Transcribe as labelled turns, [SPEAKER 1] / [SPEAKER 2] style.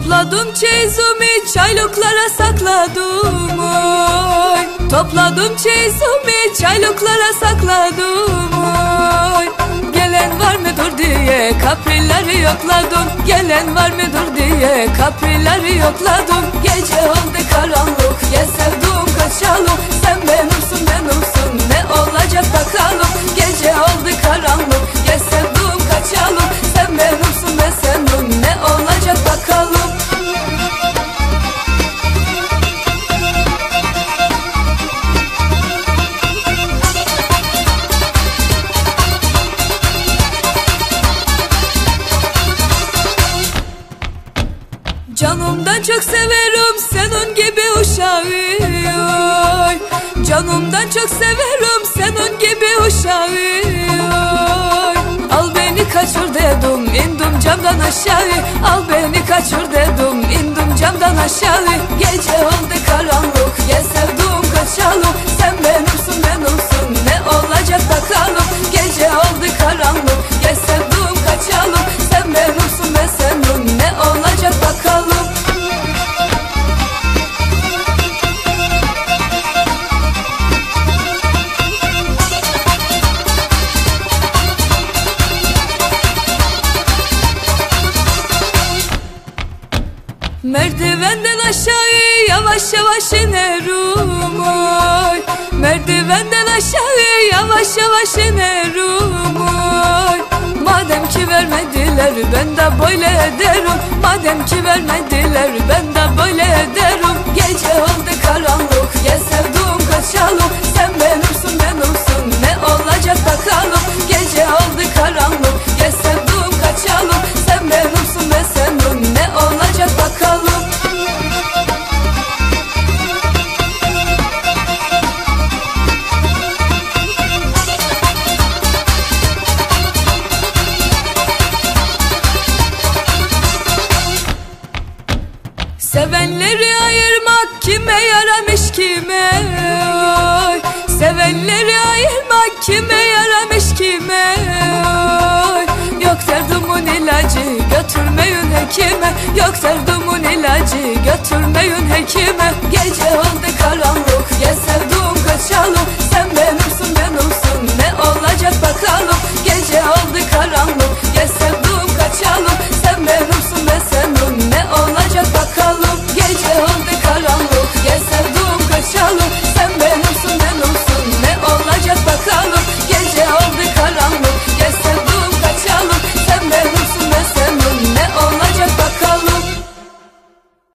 [SPEAKER 1] Topladım çeyizimi çaylıklara sakladım oy. Topladım çeyizimi çaylıklara sakladım oy. Gelen var mıdır diye kaprilleri yokladım. Gelen var mıdır diye kaprilleri yokladım. Gece oldu karanlık gel sevduğum kaçalım. Sen benimsin benimsin ne olacak bakalım. Gece oldu karanlık gel sevduğum kaçalım. Sen benimsin ben senin ne olacak bakalım. Canımdan çok severim senin gibi uşağı. Canımdan çok severim senin gibi uşağı. Al beni kaçır dedim indim camdan aşağı. Al beni kaçır dedim indim camdan aşağı. Gece oldu karanlık gel sevduğum kaçalım. Sen benimsin benimsin ne olacak bakalım. Gece oldu karanlık gel sevduğum kaçalım. Sen benimsin ben senin ne olacak bakalım. Merdivenden aşağı yavaş yavaş inerim oy. Merdivenden aşağı yavaş yavaş inerim oy. Madem ki vermediler ben de böyle ederim. Madem ki vermediler ben de böyle ederim. Gece oldu karanlık gel sevduğum kaçalım. Sen benimsin benimsin ne olacak bakalım. Gece oldu karanlık gel sevduğum kaçalım. Sen benimsin ben senin ne olacak bakalım. Sevenleri ayırmak kime yaramış kime oy. Sevenleri ayırmak kime yaramış kime oy. Yok derdimin ilacı götürmeyin hekime. Yok derdimin ilacı götürmeyin hekime. Gece oldu karanlık gel sevduğum kaçalım. Sen benim